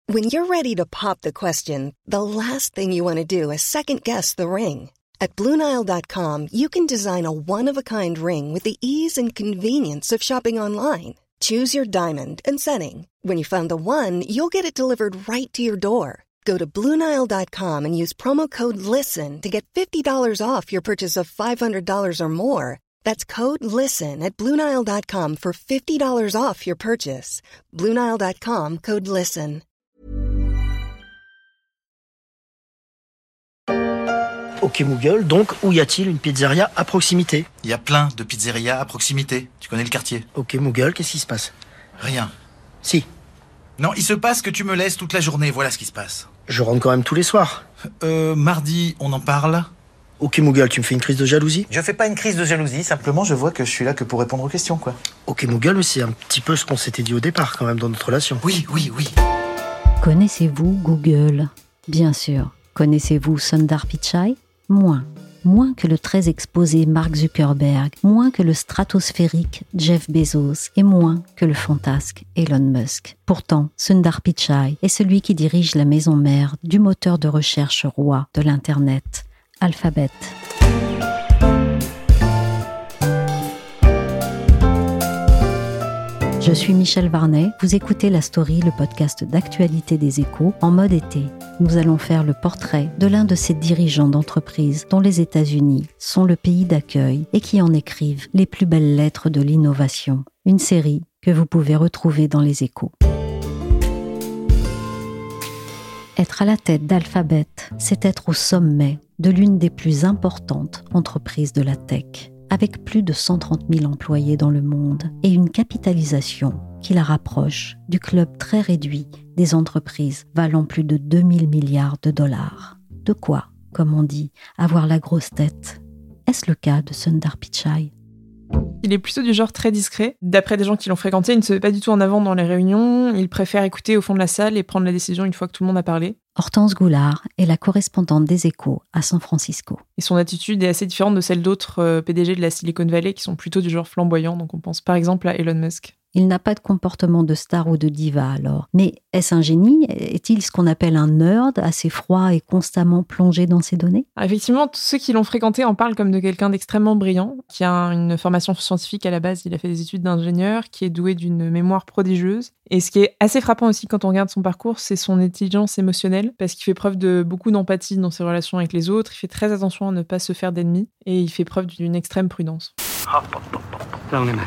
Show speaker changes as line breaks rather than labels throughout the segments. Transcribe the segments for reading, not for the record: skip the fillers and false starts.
When you're ready to pop the question, the last thing you want to do is second-guess the ring. At BlueNile.com, you can design a one-of-a-kind ring with the ease and convenience of shopping online. Choose your diamond and setting. When you find the one, you'll get it delivered right to your door. Go to BlueNile.com and use promo code LISTEN to get $50 off your purchase of $500 or more. That's code LISTEN at BlueNile.com for $50 off your purchase. BlueNile.com, code LISTEN.
Ok Google, donc où y a-t-il une pizzeria à proximité?
Il y a plein de pizzerias à proximité. Tu connais le quartier.
Ok Google, qu'est-ce qui se passe?
Rien.
Si.
Non, il se passe que tu me laisses toute la journée, voilà ce qui se passe.
Je rentre quand même tous les soirs.
Mardi, on en parle.
Ok Google, tu me fais une crise de jalousie?
Je fais pas une crise de jalousie, simplement je vois que je suis là que pour répondre aux questions, quoi.
Ok Google, mais c'est un petit peu ce qu'on s'était dit au départ quand même dans notre relation.
Oui.
Connaissez-vous Google? Bien sûr. Connaissez-vous Sundar Pichai? Moins que le très exposé Mark Zuckerberg, moins que le stratosphérique Jeff Bezos et moins que le fantasque Elon Musk. Pourtant, Sundar Pichai est celui qui dirige la maison mère du moteur de recherche roi de l'Internet, Alphabet. Je suis Michel Varnet, vous écoutez La Story, le podcast d'actualité des Échos, en mode été. Nous allons faire le portrait de l'un de ces dirigeants d'entreprise dont les États-Unis sont le pays d'accueil et qui en écrivent les plus belles lettres de l'innovation. Une série que vous pouvez retrouver dans les Échos. Être à la tête d'Alphabet, c'est être au sommet de l'une des plus importantes entreprises de la tech, avec plus de 130 000 employés dans le monde et une capitalisation qui la rapproche du club très réduit des entreprises valant plus de 2 000 milliards de dollars. De quoi, comme on dit, avoir la grosse tête? Est-ce le cas de Sundar Pichai?
Il est plutôt du genre très discret. D'après des gens qui l'ont fréquenté, il ne se met pas du tout en avant dans les réunions. Il préfère écouter au fond de la salle et prendre la décision une fois que tout le monde a parlé.
Hortense Goulard est la correspondante des Échos à San Francisco.
Et son attitude est assez différente de celle d'autres PDG de la Silicon Valley qui sont plutôt du genre flamboyant. Donc on pense par exemple à Elon Musk.
Il n'a pas de comportement de star ou de diva alors. Mais est-ce un génie? Est-il ce qu'on appelle un nerd, assez froid et constamment plongé dans ses données?
Effectivement, tous ceux qui l'ont fréquenté en parlent comme de quelqu'un d'extrêmement brillant, qui a une formation scientifique à la base. Il a fait des études d'ingénieur, qui est doué d'une mémoire prodigieuse. Et ce qui est assez frappant aussi quand on regarde son parcours, c'est son intelligence émotionnelle, parce qu'il fait preuve de beaucoup d'empathie dans ses relations avec les autres. Il fait très attention à ne pas se faire d'ennemis, et il fait preuve d'une extrême prudence.
Là, on est mal.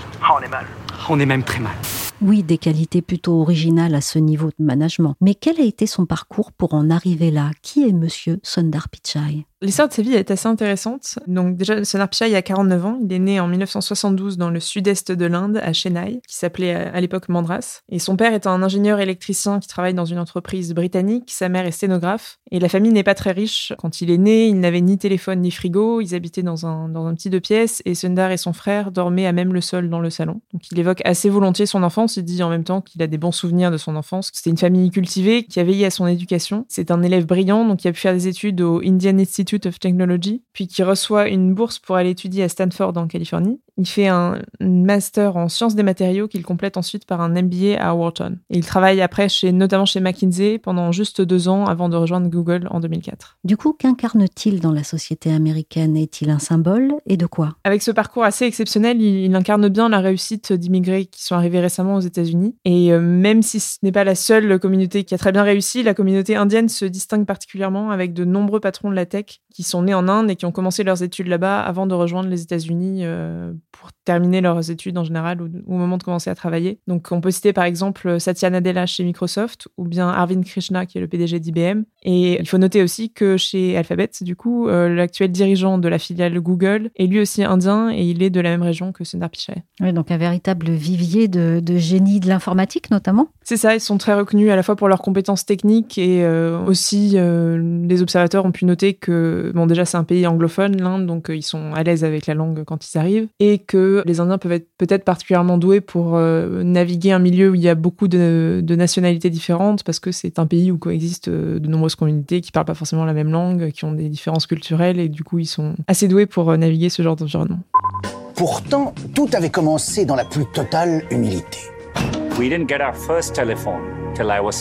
On est même très mal.
Oui, des qualités plutôt originales à ce niveau de management. Mais quel a été son parcours pour en arriver là? Qui est monsieur Sundar Pichai?
L'histoire de sa vie est assez intéressante. Donc déjà, Sundar Pichai a 49 ans. Il est né en 1972 dans le sud-est de l'Inde, à Chennai, qui s'appelait à l'époque Madras. Et son père est un ingénieur électricien qui travaille dans une entreprise britannique. Sa mère est sténographe. Et la famille n'est pas très riche. Quand il est né, il n'avait ni téléphone ni frigo. Ils habitaient dans un petit 2 pièces. Et Sundar et son frère dormaient à même le sol dans le salon. Donc il évoque assez volontiers son enfance. Il dit en même temps qu'il a des bons souvenirs de son enfance. C'était une famille cultivée qui a veillé à son éducation. C'est un élève brillant, donc il a pu faire des études au Indian Institute of Technology, puis qui reçoit une bourse pour aller étudier à Stanford en Californie. Il fait un master en sciences des matériaux qu'il complète ensuite par un MBA à Wharton. Et il travaille après notamment chez McKinsey pendant juste 2 ans avant de rejoindre Google en 2004.
Du coup, qu'incarne-t-il dans la société américaine? Est-il un symbole et de quoi?
Avec ce parcours assez exceptionnel, il incarne bien la réussite d'immigrés qui sont arrivés récemment aux États-Unis. Et même si ce n'est pas la seule communauté qui a très bien réussi, la communauté indienne se distingue particulièrement avec de nombreux patrons de la tech qui sont nés en Inde et qui ont commencé leurs études là-bas avant de rejoindre les États-Unis pour terminer leurs études en général ou au moment de commencer à travailler. Donc on peut citer par exemple Satya Nadella chez Microsoft ou bien Arvind Krishna qui est le PDG d'IBM. Et il faut noter aussi que chez Alphabet, du coup, l'actuel dirigeant de la filiale Google est lui aussi indien et il est de la même région que Sundar Pichai.
Oui, donc un véritable vivier de génie de l'informatique notamment.
C'est ça, ils sont très reconnus à la fois pour leurs compétences techniques et aussi les observateurs ont pu noter que, bon déjà c'est un pays anglophone, l'Inde, donc ils sont à l'aise avec la langue quand ils arrivent et que les Indiens peuvent être peut-être particulièrement doués pour naviguer un milieu où il y a beaucoup de nationalités différentes parce que c'est un pays où coexistent de nombreuses communautés qui parlent pas forcément la même langue, qui ont des différences culturelles et du coup ils sont assez doués pour naviguer ce genre d'environnement.
Pourtant, tout avait commencé dans la plus totale humilité.
We didn't get our first telephone till I was 10.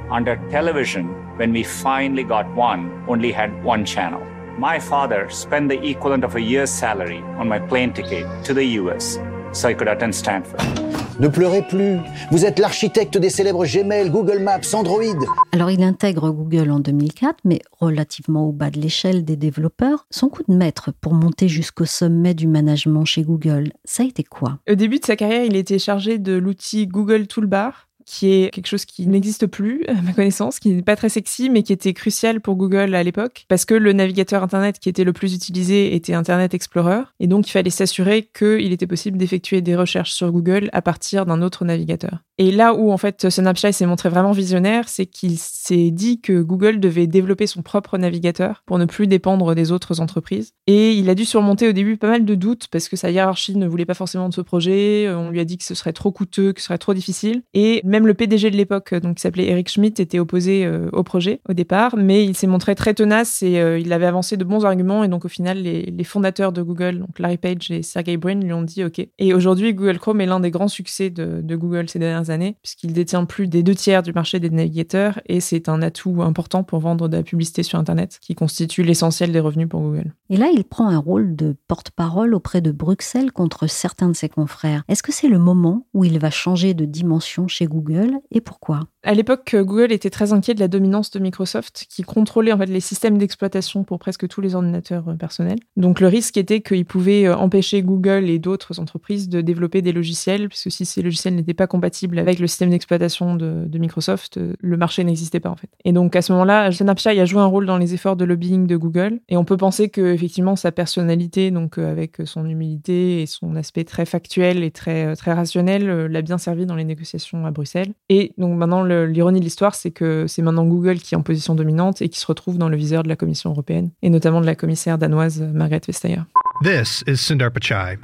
under television, when we finally got one, only had one channel. My father spent the equivalent of a year's salary on my plane ticket to the US so I could attend Stanford.
Ne pleurez plus. Vous êtes l'architecte des célèbres Gmail, Google Maps, Android.
Alors il intègre Google en 2004, mais relativement au bas de l'échelle des développeurs. Son coup de maître pour monter jusqu'au sommet du management chez Google, ça a été quoi ?
Au début de sa carrière, il était chargé de l'outil Google Toolbar, qui est quelque chose qui n'existe plus, à ma connaissance, qui n'est pas très sexy, mais qui était crucial pour Google à l'époque, parce que le navigateur Internet qui était le plus utilisé était Internet Explorer, et donc il fallait s'assurer qu'il était possible d'effectuer des recherches sur Google à partir d'un autre navigateur. Et là où, en fait, Sundar Pichai s'est montré vraiment visionnaire, c'est qu'il s'est dit que Google devait développer son propre navigateur pour ne plus dépendre des autres entreprises. Et il a dû surmonter au début pas mal de doutes, parce que sa hiérarchie ne voulait pas forcément de ce projet, on lui a dit que ce serait trop coûteux, que ce serait trop difficile, et même le PDG de l'époque, donc qui s'appelait Eric Schmidt, était opposé au projet au départ, mais il s'est montré très tenace et il avait avancé de bons arguments, et donc au final, les fondateurs de Google, donc Larry Page et Sergey Brin, lui ont dit OK. Et aujourd'hui, Google Chrome est l'un des grands succès de Google ces dernières années, puisqu'il détient plus des 2/3 du marché des navigateurs, et c'est un atout important pour vendre de la publicité sur Internet, qui constitue l'essentiel des revenus pour Google.
Et là, il prend un rôle de porte-parole auprès de Bruxelles contre certains de ses confrères. Est-ce que c'est le moment où il va changer de dimension chez Google, et pourquoi ?
À l'époque, Google était très inquiet de la dominance de Microsoft, qui contrôlait en fait les systèmes d'exploitation pour presque tous les ordinateurs personnels. Donc le risque était qu'il pouvait empêcher Google et d'autres entreprises de développer des logiciels, puisque si ces logiciels n'étaient pas compatibles avec le système d'exploitation de Microsoft, le marché n'existait pas en fait. Et donc à ce moment-là, Sundar Pichai a joué un rôle dans les efforts de lobbying de Google, et on peut penser que effectivement sa personnalité, donc avec son humilité et son aspect très factuel et très rationnel, l'a bien servi dans les négociations à Bruxelles. Et donc maintenant, l'ironie de l'histoire, c'est que c'est maintenant Google qui est en position dominante et qui se retrouve dans le viseur de la Commission européenne, et notamment de la commissaire danoise Margrethe Vestager.
This is Sundar Pichai.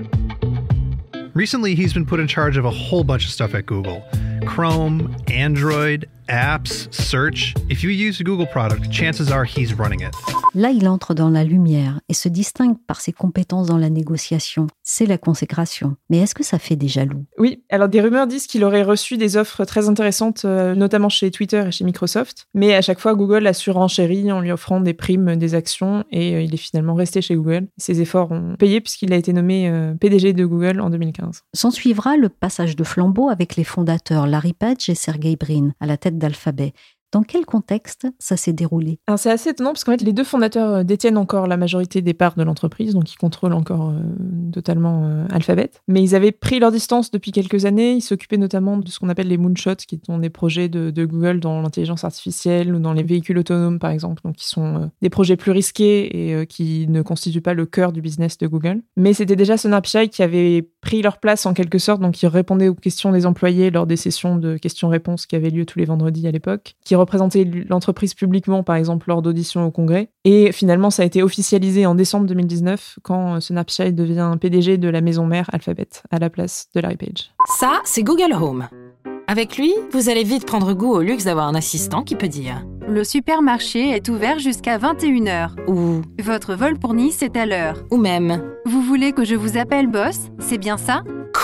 Recently, he's been put in charge of a whole bunch of stuff at Google. Chrome, Android, apps, search. If you use a Google product, chances are he's running it.
Là, il entre dans la lumière et se distingue par ses compétences dans la négociation. C'est la consécration. Mais est-ce que ça fait des jaloux ?
Oui, alors des rumeurs disent qu'il aurait reçu des offres très intéressantes, notamment chez Twitter et chez Microsoft. Mais à chaque fois, Google a surenchéri en lui offrant des primes, des actions, et il est finalement resté chez Google. Ses efforts ont payé puisqu'il a été nommé PDG de Google en 2015.
S'en suivra le passage de flambeau avec les fondateurs Larry Page et Sergey Brin à la tête d'Alphabet. Dans quel contexte ça s'est déroulé ?
Alors c'est assez étonnant parce qu'en fait, les deux fondateurs détiennent encore la majorité des parts de l'entreprise, donc ils contrôlent encore totalement Alphabet. Mais ils avaient pris leur distance depuis quelques années. Ils s'occupaient notamment de ce qu'on appelle les moonshots, qui sont des projets de Google dans l'intelligence artificielle ou dans les véhicules autonomes, par exemple, donc qui sont des projets plus risqués et qui ne constituent pas le cœur du business de Google. Mais c'était déjà Sundar Pichai qui avait pris leur place en quelque sorte, donc ils répondaient aux questions des employés lors des sessions de questions-réponses qui avaient lieu tous les vendredis à l'époque, qui représenter l'entreprise publiquement, par exemple, lors d'auditions au Congrès. Et finalement, ça a été officialisé en décembre 2019, quand Sundar Pichai devient PDG de la maison mère Alphabet, à la place de Larry Page.
Ça, c'est Google Home. Avec lui, vous allez vite prendre goût au luxe d'avoir un assistant qui peut dire «
Le supermarché est ouvert jusqu'à 21h. »
ou
« Votre vol pour Nice est à l'heure. »
ou même
« Vous voulez que je vous appelle boss ? C'est bien ça ?»
Quoi ?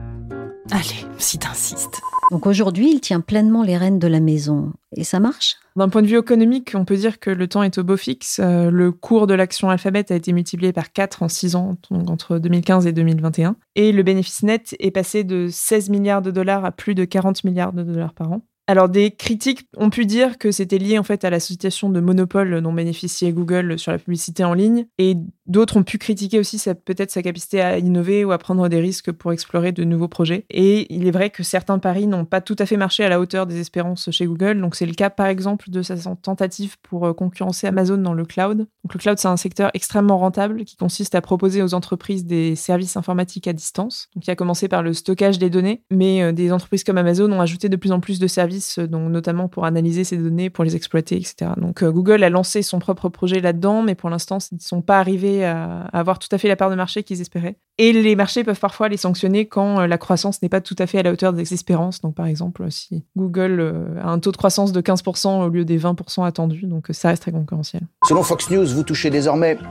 Allez, si t'insistes.
Donc aujourd'hui, il tient pleinement les rênes de la maison. Et ça marche ?
D'un point de vue économique, on peut dire que le temps est au beau fixe. Le cours de l'action Alphabet a été multiplié par 4 en 6 ans, donc entre 2015 et 2021. Et le bénéfice net est passé de 16 milliards de dollars à plus de 40 milliards de dollars par an. Alors, des critiques ont pu dire que c'était lié en fait à la situation de monopole dont bénéficiait Google sur la publicité en ligne, et d'autres ont pu critiquer aussi peut-être sa capacité à innover ou à prendre des risques pour explorer de nouveaux projets. Et il est vrai que certains paris n'ont pas tout à fait marché à la hauteur des espérances chez Google. Donc c'est le cas par exemple de sa tentative pour concurrencer Amazon dans le cloud. Donc le cloud, c'est un secteur extrêmement rentable qui consiste à proposer aux entreprises des services informatiques à distance. Donc il a commencé par le stockage des données, mais des entreprises comme Amazon ont ajouté de plus en plus de services, donc notamment pour analyser ces données, pour les exploiter, etc. Donc Google a lancé son propre projet là-dedans, mais pour l'instant, ils ne sont pas arrivés à avoir tout à fait la part de marché qu'ils espéraient. Et les marchés peuvent parfois les sanctionner quand la croissance n'est pas tout à fait à la hauteur des espérances. Donc par exemple, si Google a un taux de croissance de 15% au lieu des 20% attendus, donc ça reste très concurrentiel.
Selon Fox News, vous touchez désormais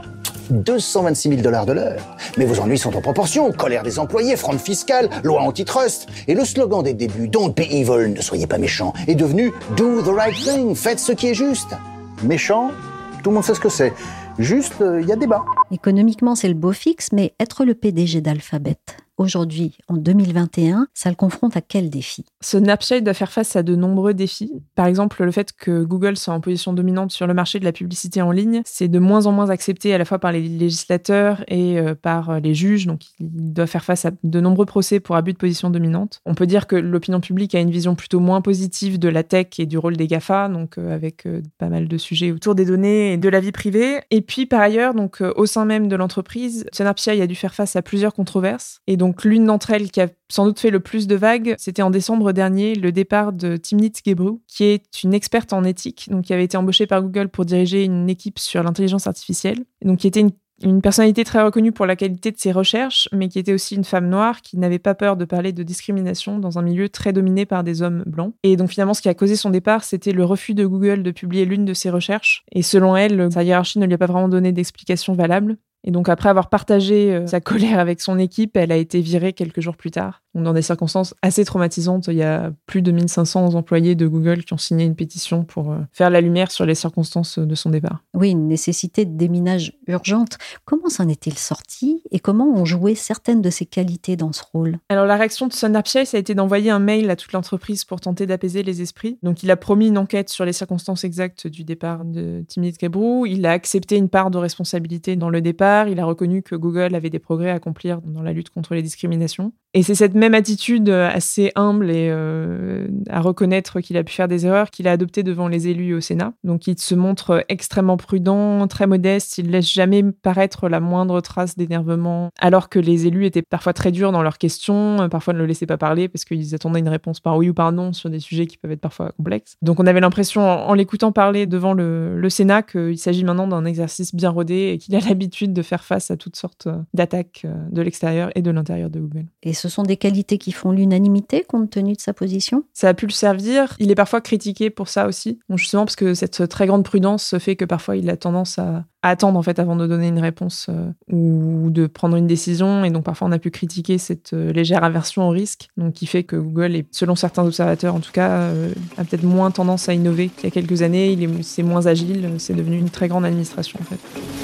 226 000 $ de l'heure. Mais vos ennuis sont en proportion. Colère des employés, fraude fiscale, loi antitrust. Et le slogan des débuts, Don't be evil, ne soyez pas méchants, est devenu Do the right thing, faites ce qui est juste. Méchant, tout le monde sait ce que c'est. Juste, il y a débat.
Économiquement, c'est le beau fixe, mais être le PDG d'Alphabet, aujourd'hui, en 2021, ça le confronte à quel défi ?
Snapchat doit faire face à de nombreux défis. Par exemple, le fait que Google soit en position dominante sur le marché de la publicité en ligne, c'est de moins en moins accepté à la fois par les législateurs et par les juges. Donc, il doit faire face à de nombreux procès pour abus de position dominante. On peut dire que l'opinion publique a une vision plutôt moins positive de la tech et du rôle des GAFA, donc avec pas mal de sujets autour des données et de la vie privée. Et puis, par ailleurs, donc, au sein même de l'entreprise, Snapchat a dû faire face à plusieurs controverses. Et donc, l'une d'entre elles qui a sans doute fait le plus de vagues, c'était en décembre dernier, le départ de Timnit Gebru, qui est une experte en éthique, donc qui avait été embauchée par Google pour diriger une équipe sur l'intelligence artificielle, donc qui était une personnalité très reconnue pour la qualité de ses recherches, mais qui était aussi une femme noire qui n'avait pas peur de parler de discrimination dans un milieu très dominé par des hommes blancs. Et donc finalement, ce qui a causé son départ, c'était le refus de Google de publier l'une de ses recherches. Et selon elle, sa hiérarchie ne lui a pas vraiment donné d'explication valable. Et donc, après avoir partagé sa colère avec son équipe, elle a été virée quelques jours plus tard. Donc, dans des circonstances assez traumatisantes, il y a plus de 1500 employés de Google qui ont signé une pétition pour faire la lumière sur les circonstances de son départ.
Oui, une nécessité de déminage urgente. Comment s'en est-il sorti et comment ont joué certaines de ses qualités dans ce rôle ?
Alors, la réaction de Snapchat, ça a été d'envoyer un mail à toute l'entreprise pour tenter d'apaiser les esprits. Donc, il a promis une enquête sur les circonstances exactes du départ de Timnit Gebru. Il a accepté une part de responsabilité dans le départ. Il a reconnu que Google avait des progrès à accomplir dans la lutte contre les discriminations. Et c'est cette même attitude assez humble et à reconnaître qu'il a pu faire des erreurs qu'il a adoptée devant les élus au Sénat. Donc il se montre extrêmement prudent, très modeste, il ne laisse jamais paraître la moindre trace d'énervement, alors que les élus étaient parfois très durs dans leurs questions, parfois ne le laissaient pas parler parce qu'ils attendaient une réponse par oui ou par non sur des sujets qui peuvent être parfois complexes. Donc on avait l'impression, en l'écoutant parler devant le Sénat, qu'il s'agit maintenant d'un exercice bien rodé et qu'il a l'habitude de faire face à toutes sortes d'attaques de l'extérieur et de l'intérieur de Google.
Et ce sont des qualités qui font l'unanimité compte tenu de sa position ?
Ça a pu le servir. Il est parfois critiqué pour ça aussi. Bon, justement parce que cette très grande prudence fait que parfois il a tendance à attendre en fait avant de donner une réponse ou de prendre une décision. Et donc parfois on a pu critiquer cette légère aversion au risque, donc qui fait que Google est, selon certains observateurs en tout cas, a peut-être moins tendance à innover qu'il y a quelques années. C'est moins agile. C'est devenu une très grande administration en fait.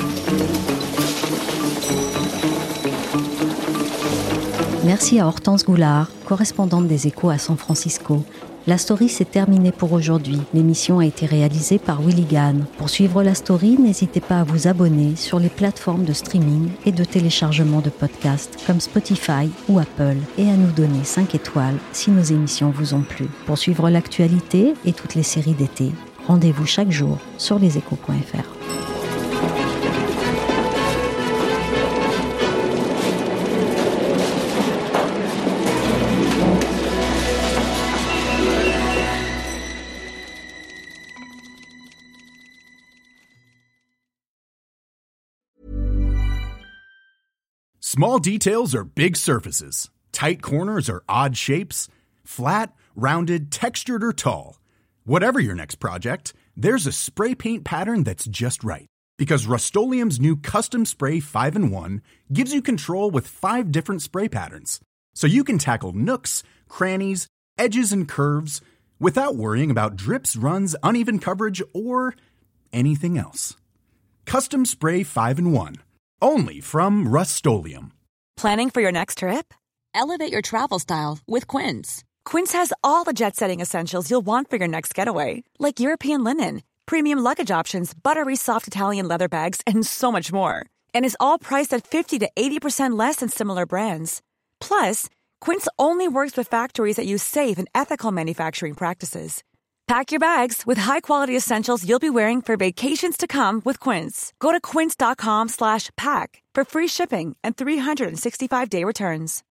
Merci à Hortense Goulard, correspondante des Échos à San Francisco. La story s'est terminée pour aujourd'hui. L'émission a été réalisée par Willy Gann. Pour suivre la story, n'hésitez pas à vous abonner sur les plateformes de streaming et de téléchargement de podcasts comme Spotify ou Apple et à nous donner 5 étoiles si nos émissions vous ont plu. Pour suivre l'actualité et toutes les séries d'été, rendez-vous chaque jour sur leséchos.fr.
Small details are big surfaces. Tight corners are odd shapes. Flat, rounded, textured, or tall. Whatever your next project, there's a spray paint pattern that's just right. Because Rust-Oleum's new Custom Spray 5-in-1 gives you control with 5 different spray patterns. So you can tackle nooks, crannies, edges, and curves without worrying about drips, runs, uneven coverage, or anything else. Custom Spray 5-in-1. Only from Rust-Oleum.
Planning for your next trip? Elevate your travel style with Quince. Quince has all the jet-setting essentials you'll want for your next getaway, like European linen, premium luggage options, buttery soft Italian leather bags, and so much more. And is all priced at 50 to 80% less than similar brands. Plus, Quince only works with factories that use safe and ethical manufacturing practices. Pack your bags with high-quality essentials you'll be wearing for vacations to come with Quince. Go to quince.com/pack for free shipping and 365-day returns.